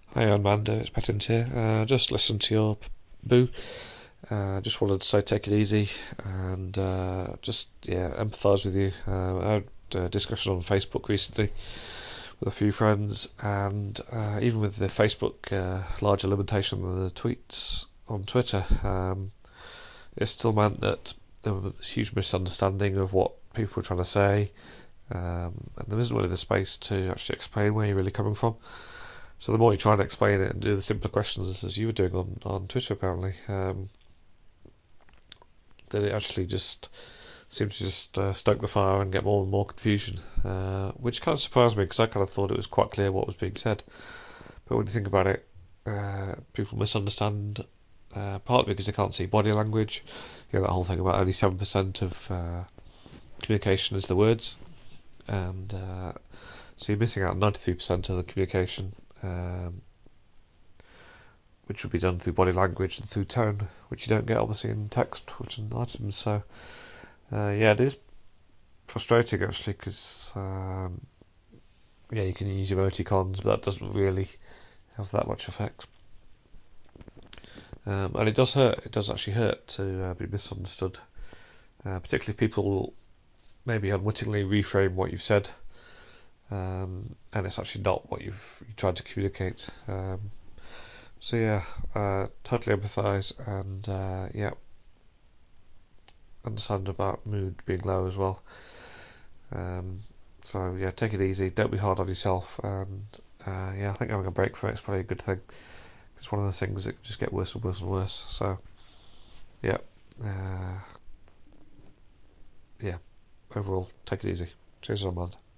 Hi, Amanda. It's Pattins here. Just listened to your boo. Just wanted to say take it easy and just empathise with you. I had a discussion on Facebook recently with a few friends, and even with the Facebook larger limitation than the tweets on Twitter, it still meant that there was this huge misunderstanding of what people were trying to say, and there isn't really the space to actually explain where you're really coming from. So the more you try and explain it and do the simpler questions as you were doing on Twitter apparently, that it actually just seemed to just stoke the fire and get more and more confusion, which kind of surprised me because I kind of thought it was quite clear what was being said. But when you think about it, people misunderstand partly because they can't see body language. You know, that whole thing about only 7% of communication is the words, and so you're missing out on 93% of the communication, which would be done through body language and through tone, which you don't get obviously in text written items. So it is frustrating actually because you can use emoticons, but that doesn't really have that much effect. And it does hurt. It does actually hurt to be misunderstood, particularly if people maybe unwittingly reframe what you've said, and it's actually not what you tried to communicate. Totally empathise and understand about mood being low as well. Take it easy. Don't be hard on yourself, and I think having a break from it's probably a good thing. It's one of the things that just get worse and worse and worse. So yeah, uh, yeah. Overall, take it easy. Cheers, Armand.